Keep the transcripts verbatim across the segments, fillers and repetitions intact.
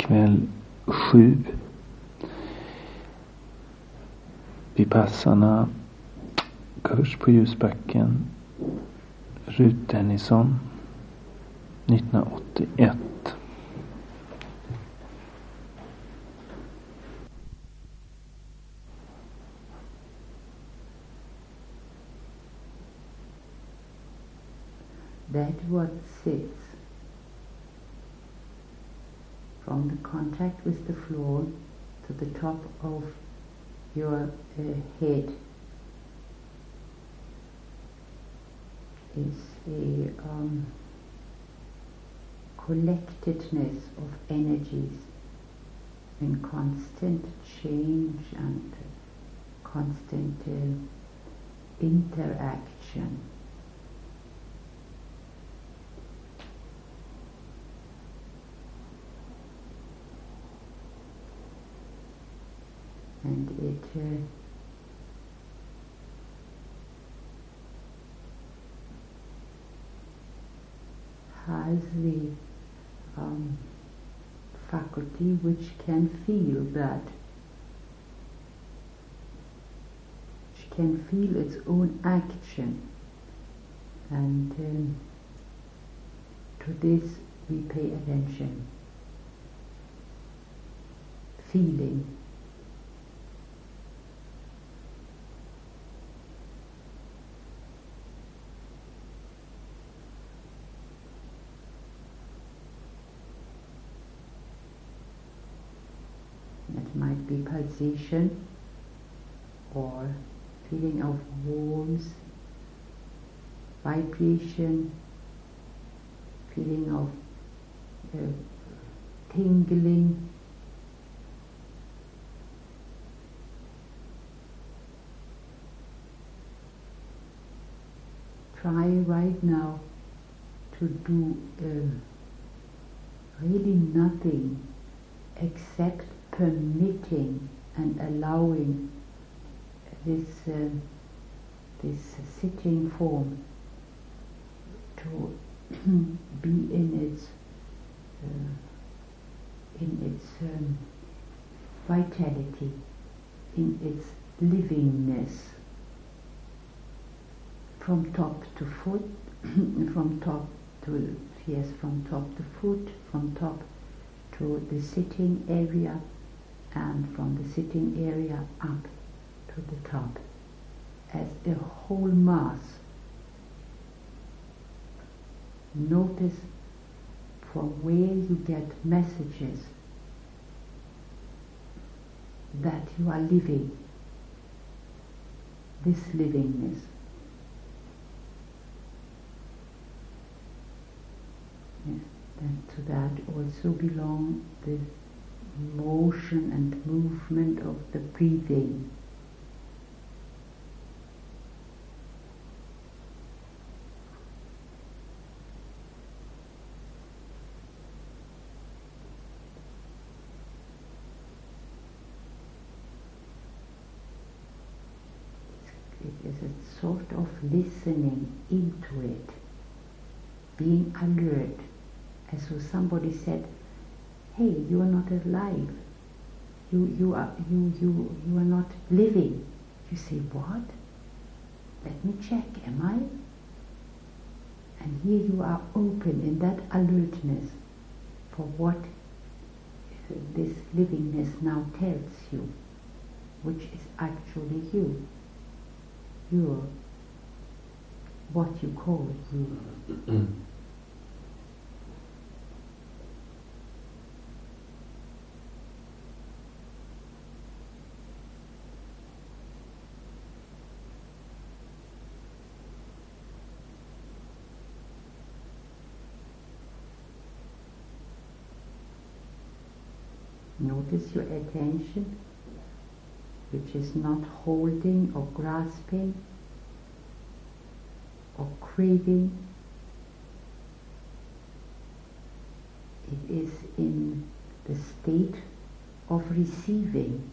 kväll sju. Vipassana kurs på Ljusbacken. Rut Dennison nittonhundraåttioett. That what sits from the contact with the floor to the top of your uh, head is a um, collectedness of energies in constant change and constant uh, interaction. And it uh, has the um, faculty which can feel that, which can feel its own action, and um, to this we pay attention. Feeling. It might be pulsation or feeling of warmth, vibration, feeling of uh, tingling, try right now to do uh, really nothing except permitting and allowing this uh, this sitting form to be in its uh, in its um, vitality, in its livingness, from top to foot, from top to yes, from top to foot, from top to the sitting area, and from the sitting area up to the top, as a whole mass. Notice from where you get messages that you are living, this livingness. Yes, then to that also belong the motion and movement of the breathing. It is a sort of listening into it, being alert, as though somebody said, hey, you are not alive. You you are you you you are not living. You say, what? Let me check, am I? And here you are open in that alertness for what this livingness now tells you, which is actually you. You're what you call you. Notice your attention, which is not holding or grasping or craving. It is in the state of receiving,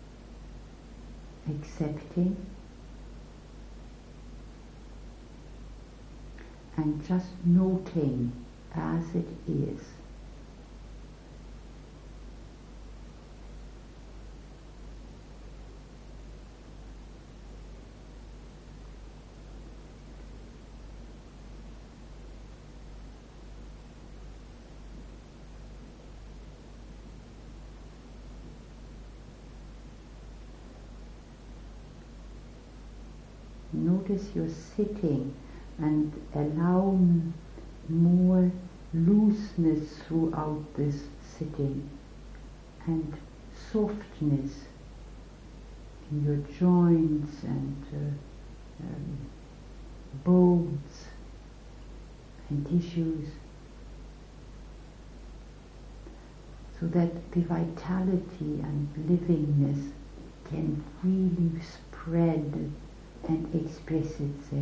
accepting, and just noting as it is. Notice you're sitting and allow m- more looseness throughout this sitting and softness in your joints and uh, um, bones and tissues, so that the vitality and livingness can really spread and express itself.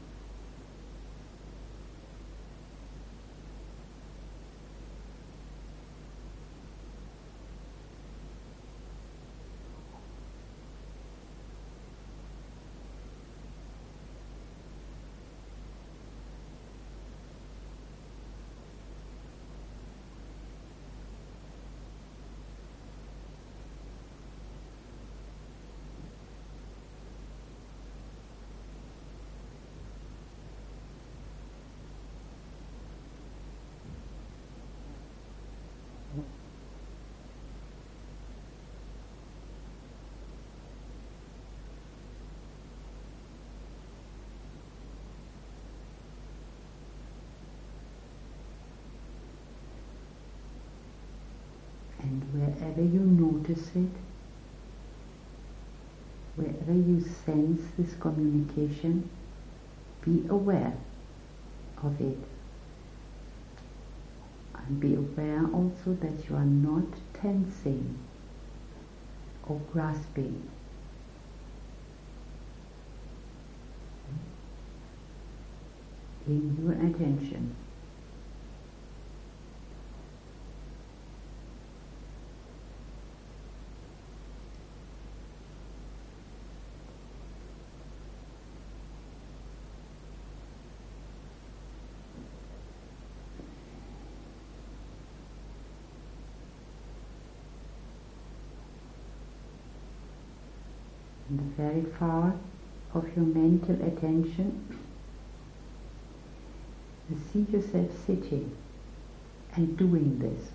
And wherever you notice it, wherever you sense this communication, be aware of it. And be aware also that you are not tensing or grasping. In your attention. And the very far of your mental attention, you see yourself sitting and doing this.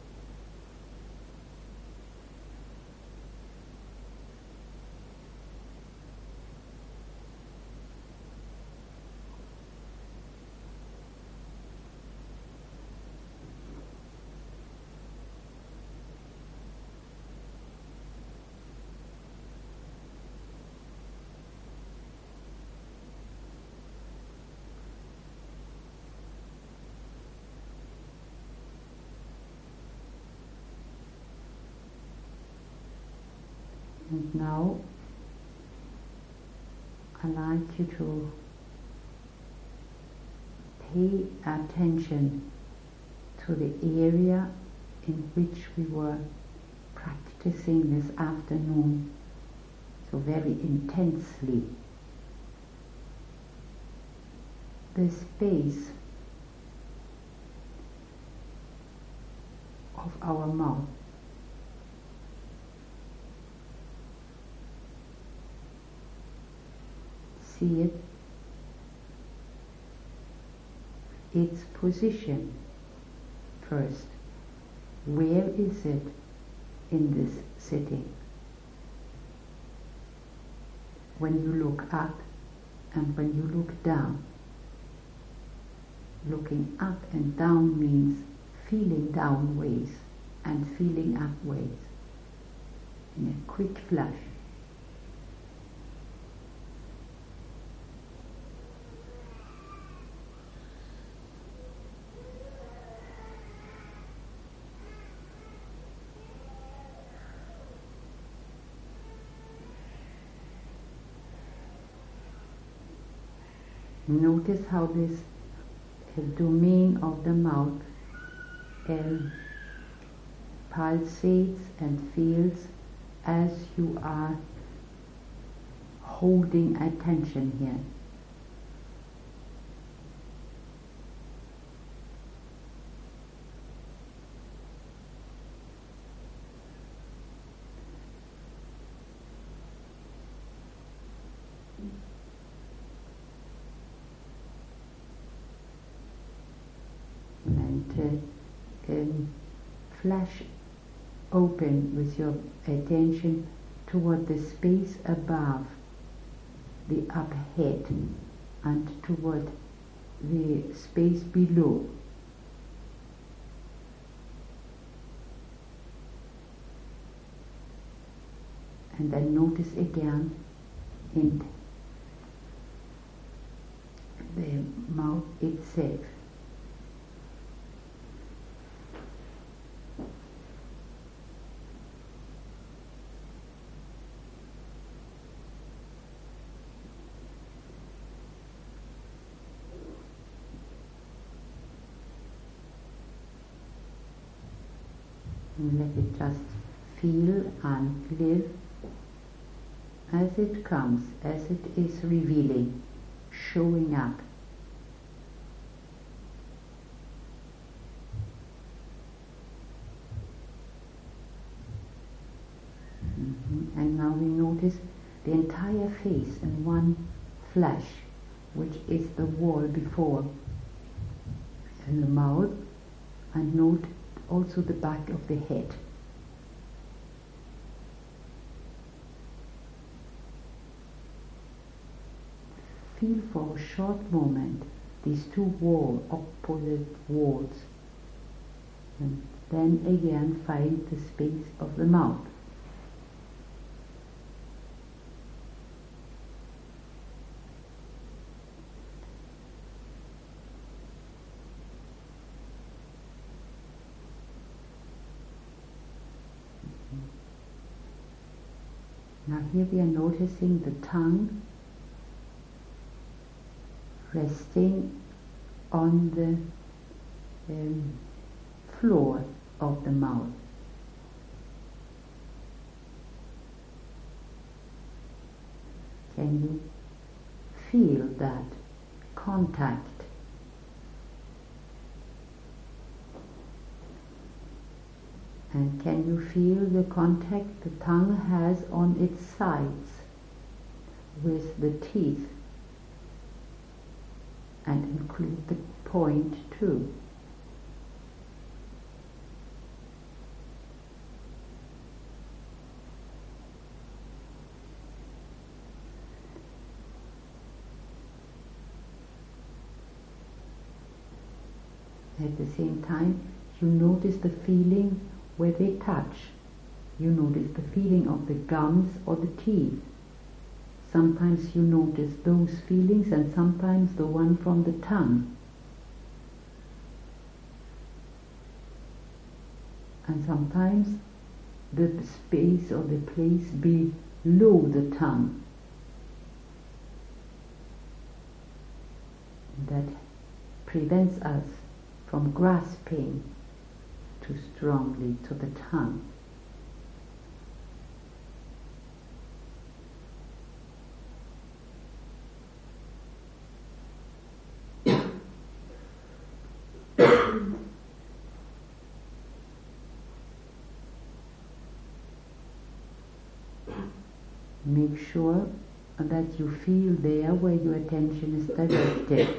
And now I'd like you to pay attention to the area in which we were practicing this afternoon so very intensely. The space of our mouth. See it, its position first. Where is it in this sitting? When you look up and when you look down. Looking up and down means feeling down ways and feeling up ways in a quick flash. Notice how this uh, domain of the mouth um, pulsates and feels as you are holding attention here. And uh, um, flash open with your attention toward the space above the upper head and toward the space below. And then notice again in the mouth itself. And let it just feel and live as it comes, as it is revealing, showing up. Mm-hmm. And now we notice the entire face in one flash, which is the wall before, and the mouth, and note also the back of the head. Feel for a short moment these two wall, opposite walls, and then again find the space of the mouth. Now here we are noticing the tongue resting on the um, floor of the mouth. Can you feel that contact? And can you feel the contact the tongue has on its sides with the teeth? And include the point too. At the same time, you notice the feeling where they touch. You notice the feeling of the gums or the teeth. Sometimes you notice those feelings and sometimes the one from the tongue. And sometimes the space or the place below the tongue. That prevents us from grasping too strongly to the tongue. Make sure that you feel there where your attention is directed.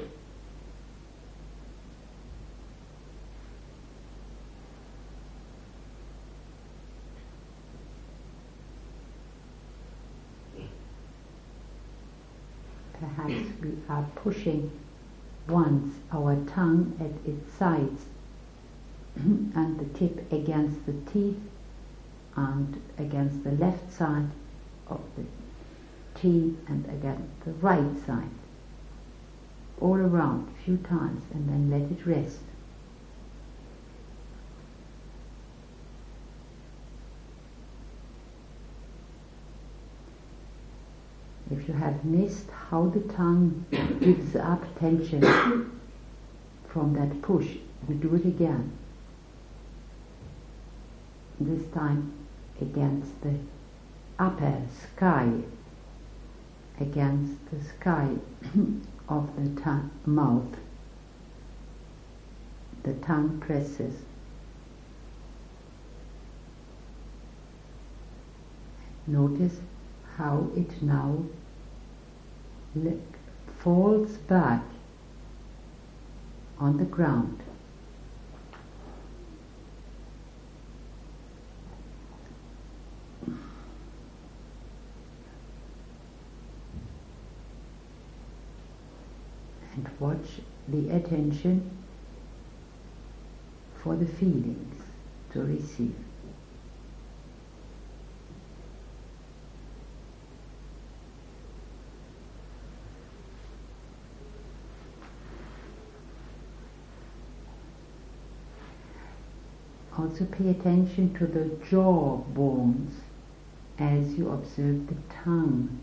Perhaps we are pushing once our tongue at its sides and the tip against the teeth and against the left side of the teeth and against the right side, all around a few times, and then let it rest. If you have missed how the tongue gives up tension from that push, we do it again. This time against the upper sky, against the sky of the tongue, mouth. The tongue presses. Notice how it now le- falls back on the ground. and watch the attention for the feelings to receive. Also pay attention to the jaw bones as you observe the tongue.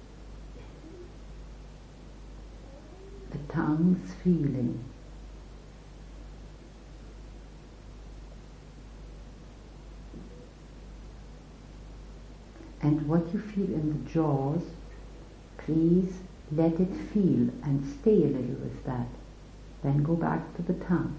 The tongue's feeling. And what you feel in the jaws, please let it feel and stay a little with that. Then go back to the tongue.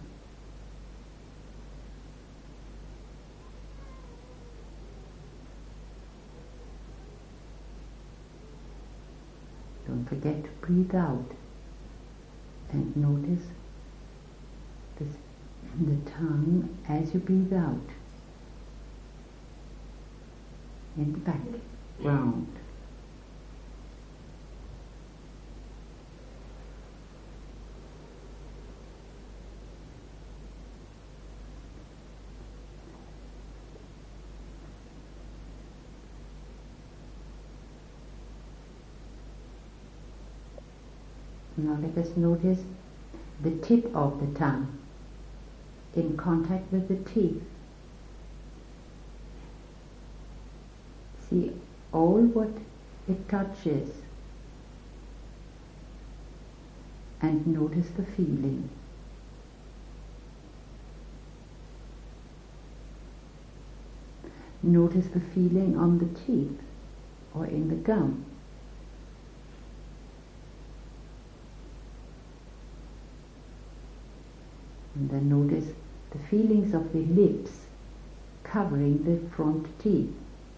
Don't forget to breathe out and notice this, the tongue as you breathe out in the background. Now let us notice the tip of the tongue in contact with the teeth. See all what it touches and notice the feeling. Notice the feeling on the teeth or in the gum. And then notice the feelings of the lips covering the front teeth.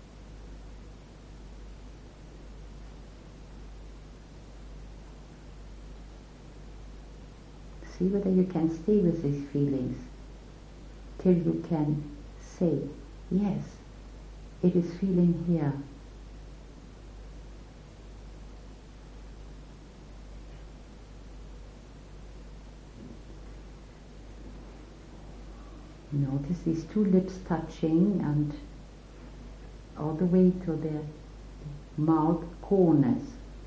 See whether you can stay with these feelings till you can say, yes, it is feeling here. Notice these two lips touching and all the way to their mouth corners.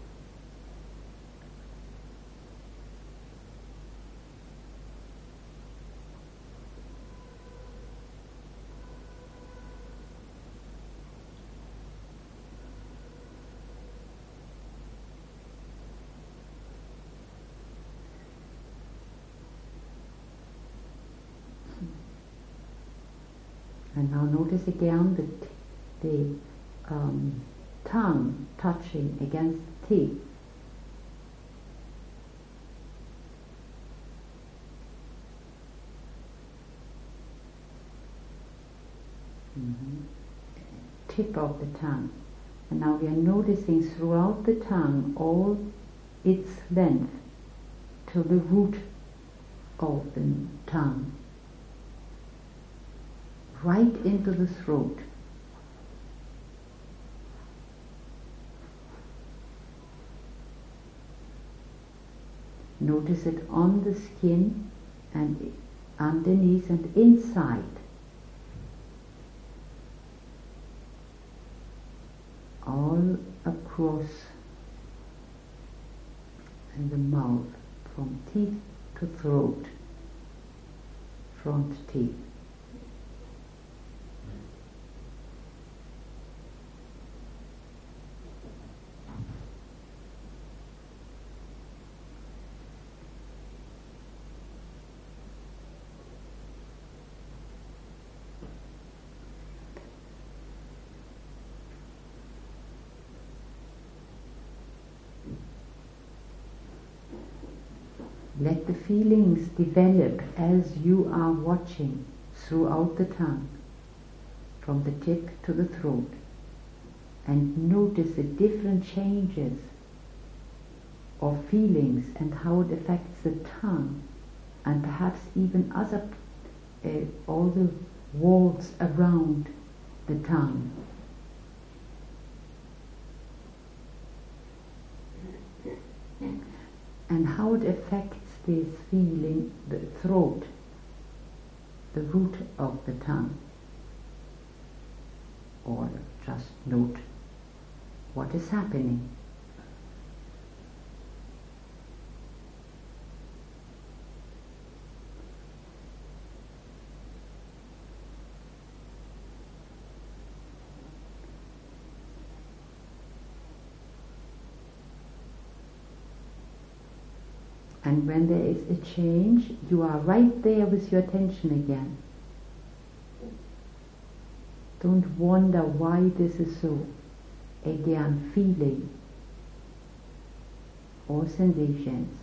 And now notice again the, the um, tongue touching against the teeth. Mm-hmm. Tip of the tongue. And now we are noticing throughout the tongue all its length to the root of the tongue. Right into the throat. Notice it on the skin and underneath and inside. All across in the mouth, from teeth to throat, front teeth. Let the feelings develop as you are watching throughout the tongue, from the tip to the throat, and notice the different changes of feelings and how it affects the tongue, and perhaps even other, uh, all the walls around the tongue. And how it affects this feeling, the throat, the root of the tongue. Or just note what is happening. And when there is a change, you are right there with your attention again. Don't wonder why this is so. Again, feeling or sensations.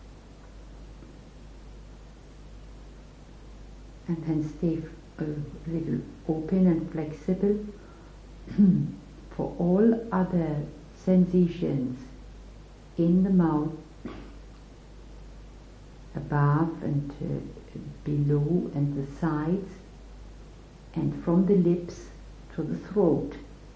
And then stay a little open and flexible for all other sensations in the mouth, above and uh, below and the sides, and from the lips to the throat.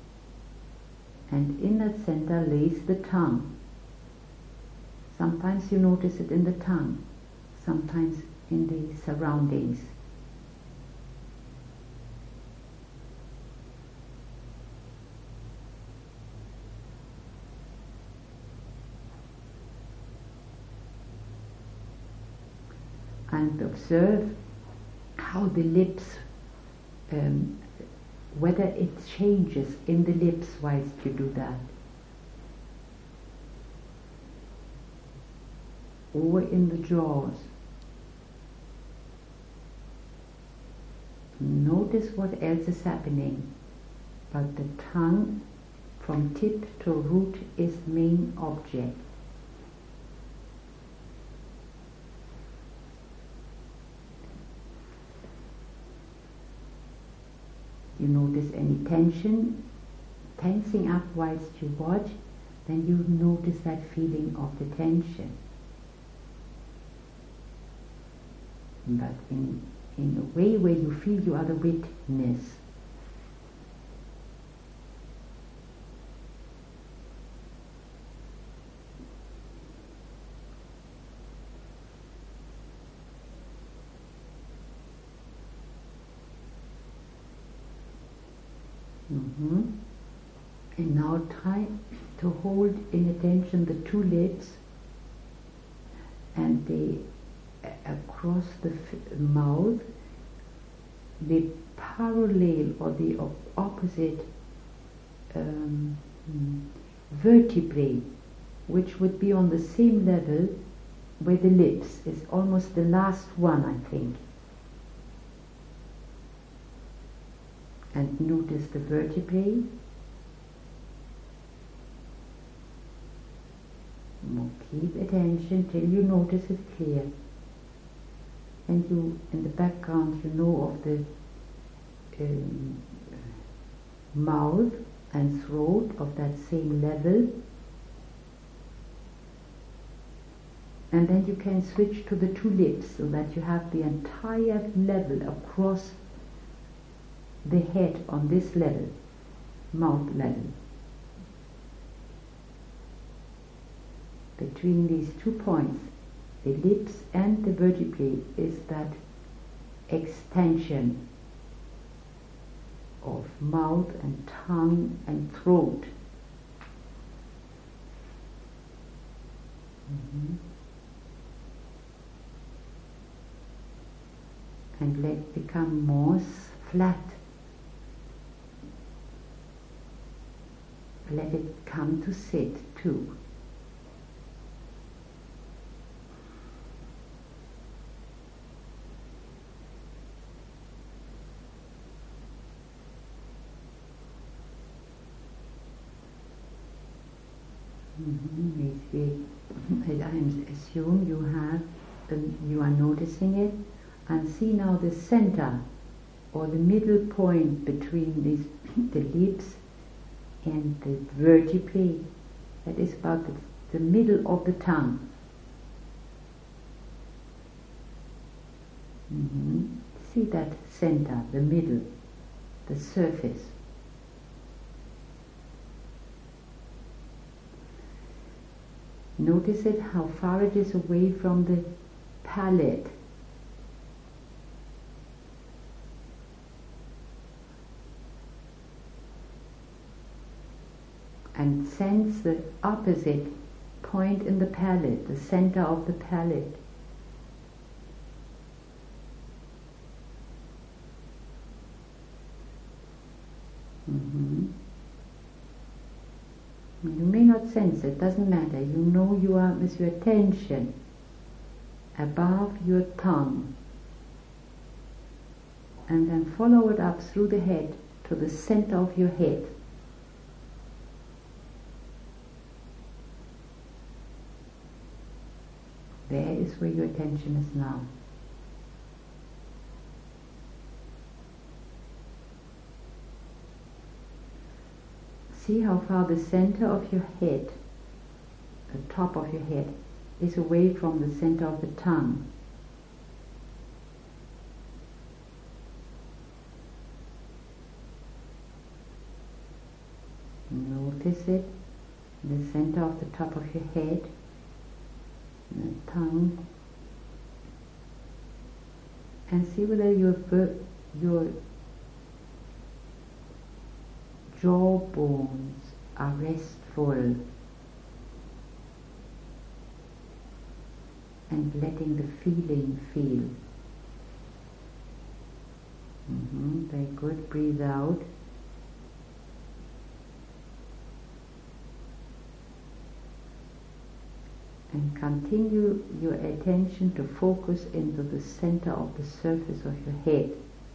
And in that center lays the tongue. Sometimes you notice it in the tongue, sometimes in the surroundings. And observe how the lips, um, whether it changes in the lips whilst you do that, or in the jaws. Notice what else is happening, but the tongue from tip to root is main object. You notice any tension, tensing up whilst you watch, then you notice that feeling of the tension. But in, in a way where you feel you are the witness. Mm-hmm. And now try to hold in attention the two lips and the uh, across the f- mouth, the parallel or the op- opposite um, vertebrae, which would be on the same level where the lips is almost the last one, I think. And notice the vertebrae. Keep attention till you notice it clear. And you, in the background, you know of the um, mouth and throat of that same level. And then you can switch to the two lips so that you have the entire level across the head on this level, mouth level. Between these two points, the lips and the vertebrae, is that extension of mouth and tongue and throat. Mm-hmm. And let it become more flat. Let it come to sit too. Mm-hmm. I assume you have, um, you are noticing it, and see now the center or the middle point between these the lips and the vertebrae. That is about the, the middle of the tongue. Mm-hmm. See that center, the middle, the surface. Notice it, how far it is away from the palate. And sense the opposite point in the palate, the center of the palate. Mm-hmm. You may not sense it, doesn't matter. You know you are with your attention above your tongue. And then follow it up through the head to the center of your head. There is where your attention is now. See how far the center of your head, the top of your head, is away from the center of the tongue. Notice it, the center of the top of your head, the tongue, and see whether your your jaw bones are restful and letting the feeling feel. Mm-hmm, very good. Breathe out. And continue your attention to focus into the center of the surface of your head.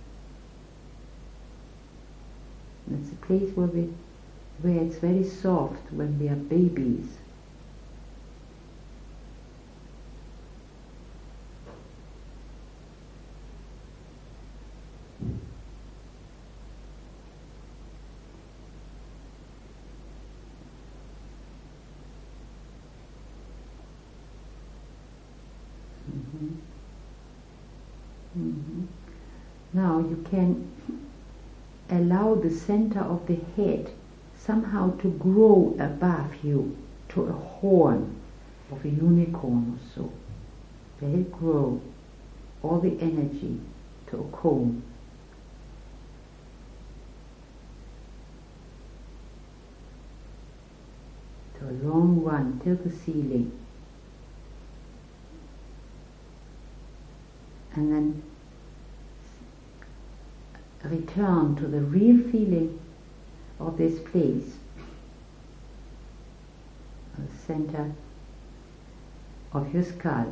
It's a place where we, where it's very soft when we are babies. Mm-hmm. Mm-hmm. Now you can allow the center of the head somehow to grow above you to a horn of a unicorn or so. Let it grow, all the energy to a cone. To a long one till the ceiling. And then return to the real feeling of this place, the center of your skull.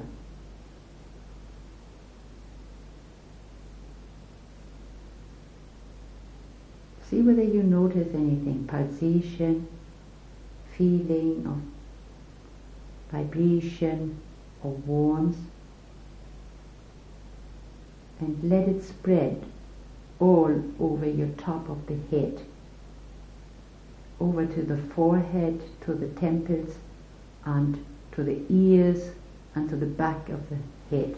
See whether you notice anything, pulsation, feeling of vibration or warmth, and let it spread all over your top of the head, over to the forehead, to the temples, and to the ears, and to the back of the head.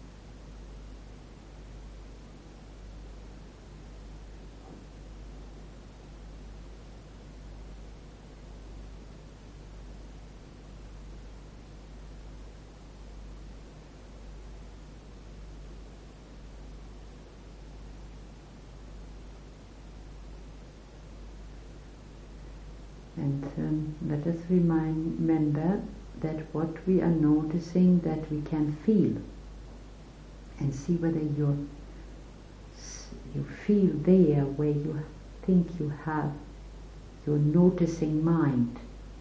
And um, let us remind, remember that what we are noticing, that we can feel, and see whether you're, you feel there where you think you have your noticing mind.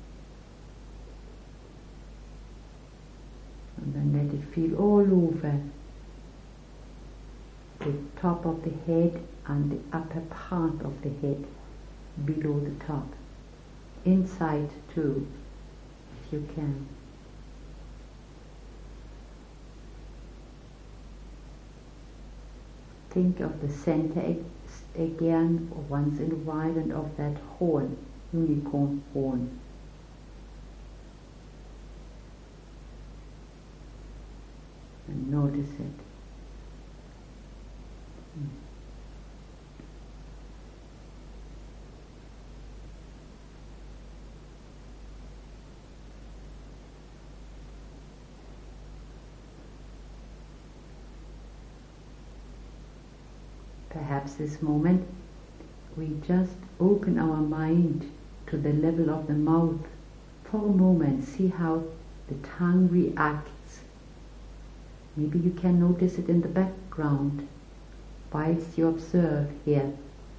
And then let it feel all over the top of the head and the upper part of the head, below the top. Inside too, if you can. Think of the center again, once in a while, and of that horn, unicorn horn. And notice it. Mm. perhaps this moment, we just open our mind to the level of the mouth for a moment. See how the tongue reacts. Maybe you can notice it in the background whilst you observe here.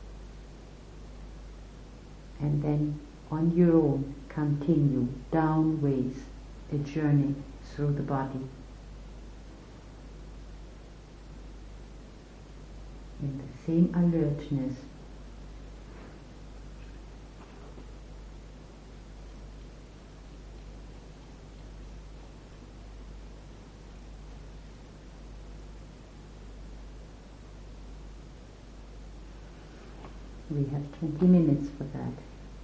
And then on your own, continue downways a journey through the body. In the same alertness. We have twenty minutes for that.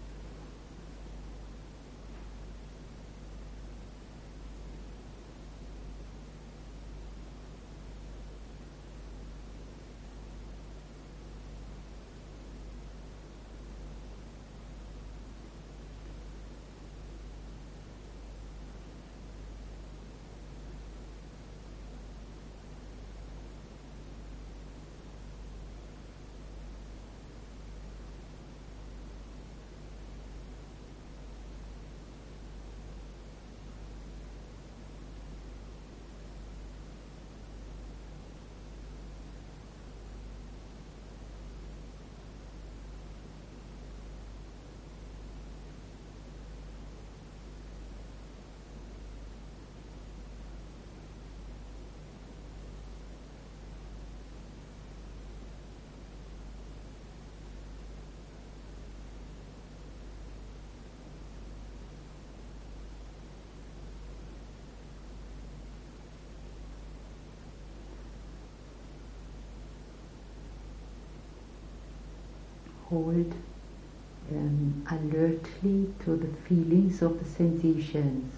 Hold um, alertly to the feelings of the sensations.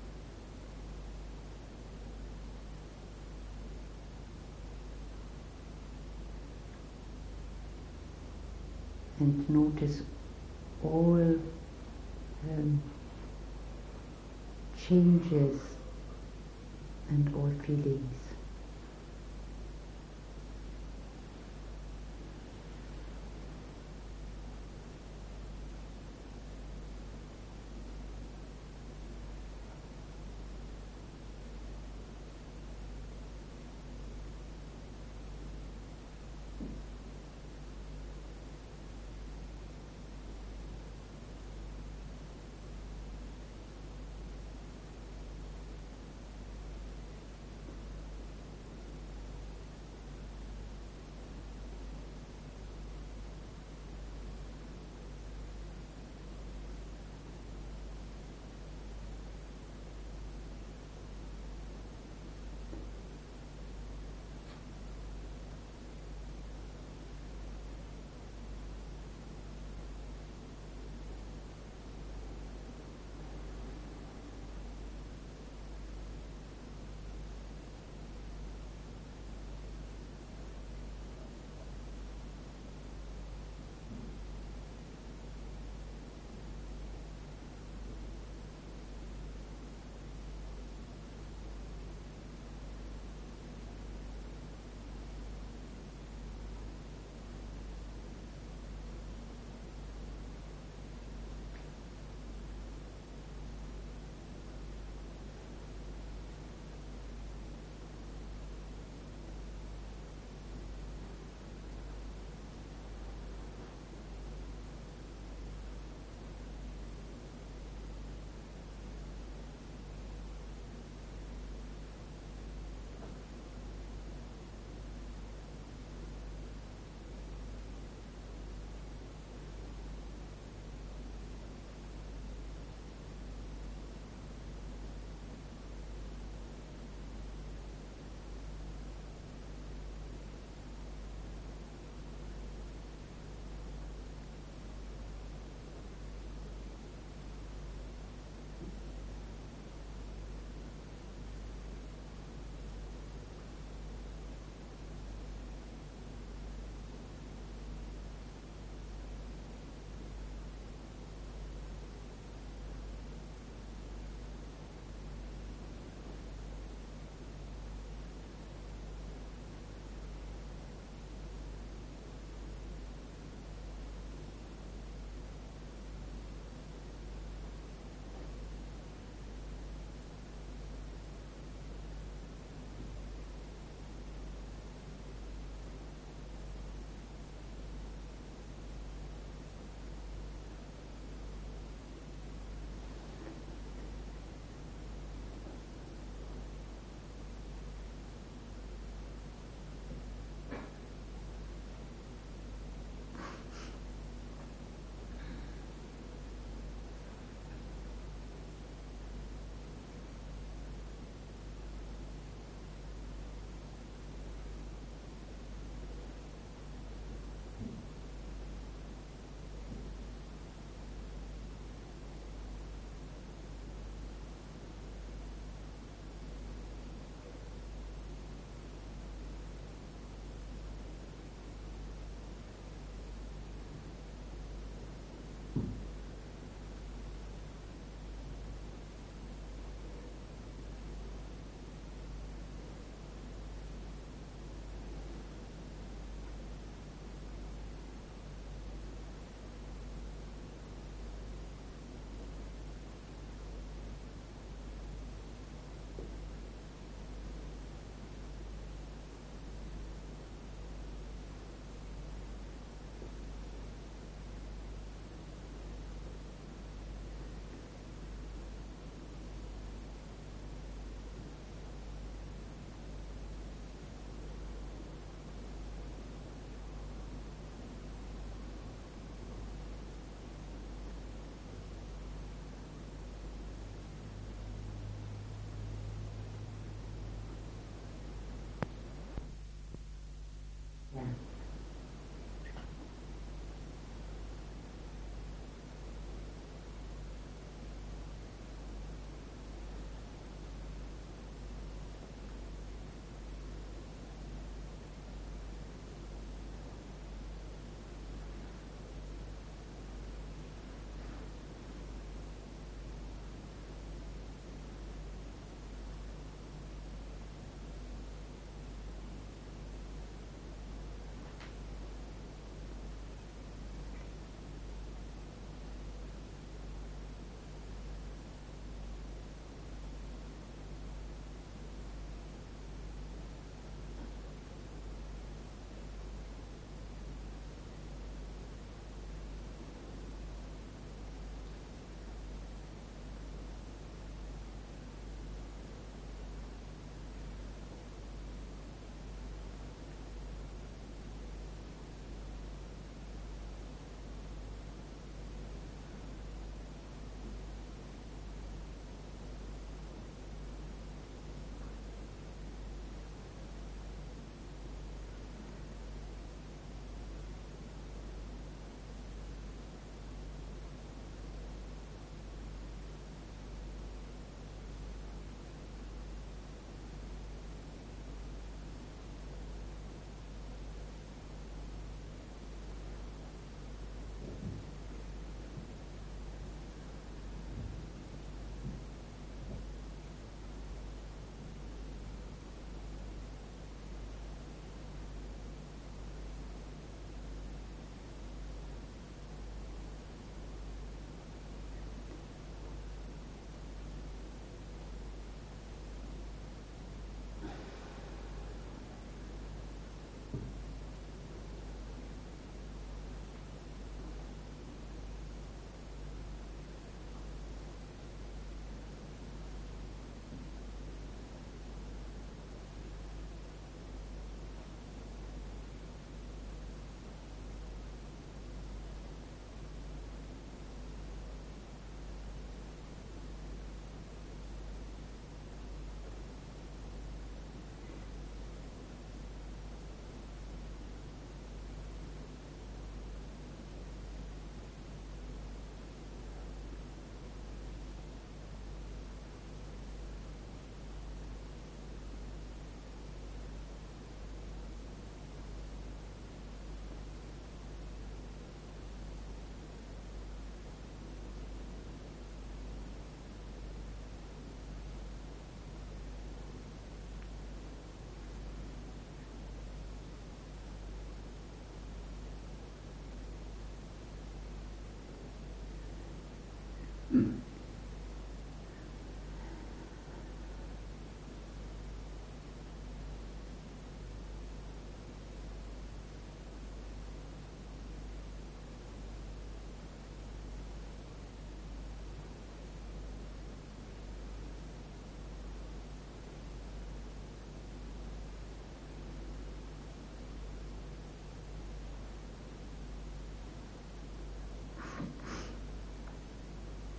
And notice all um, changes and all feelings.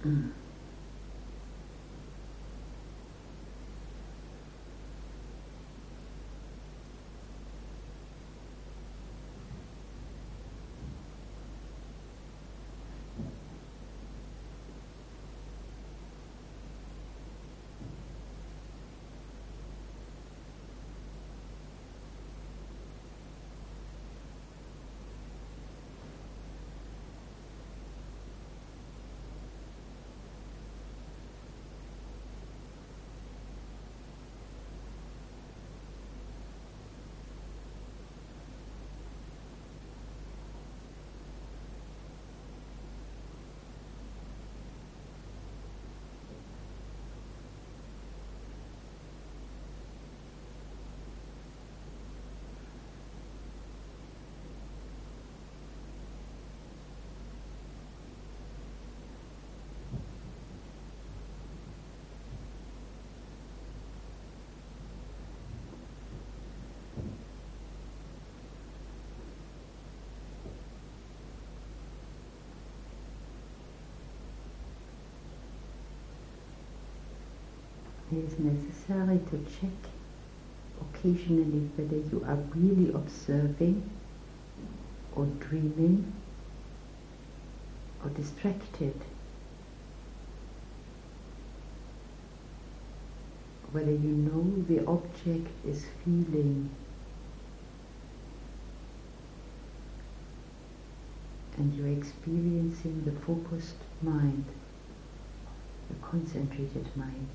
Mm. It is necessary to check occasionally whether you are really observing or dreaming or distracted, whether you know the object is feeling and you're experiencing the focused mind, the concentrated mind.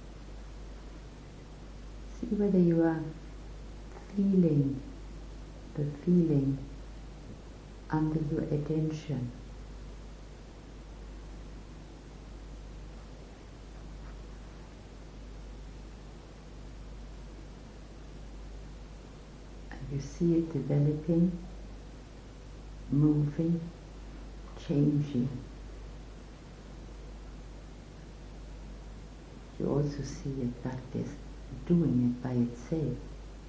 See whether you are feeling the feeling under your attention. And you see it developing, moving, changing. You also see it like this, doing it by itself.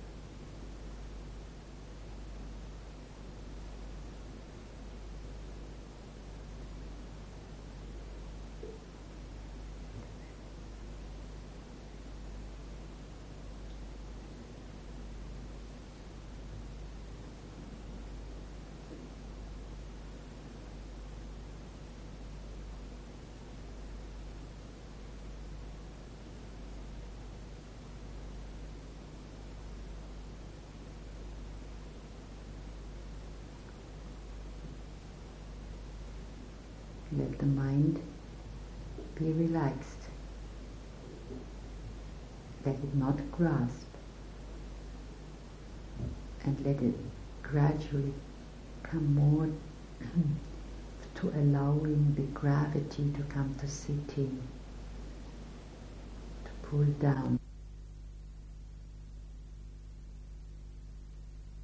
Let the mind be relaxed. Let it not grasp, and let it gradually come more to allowing the gravity to come to sitting, to pull down.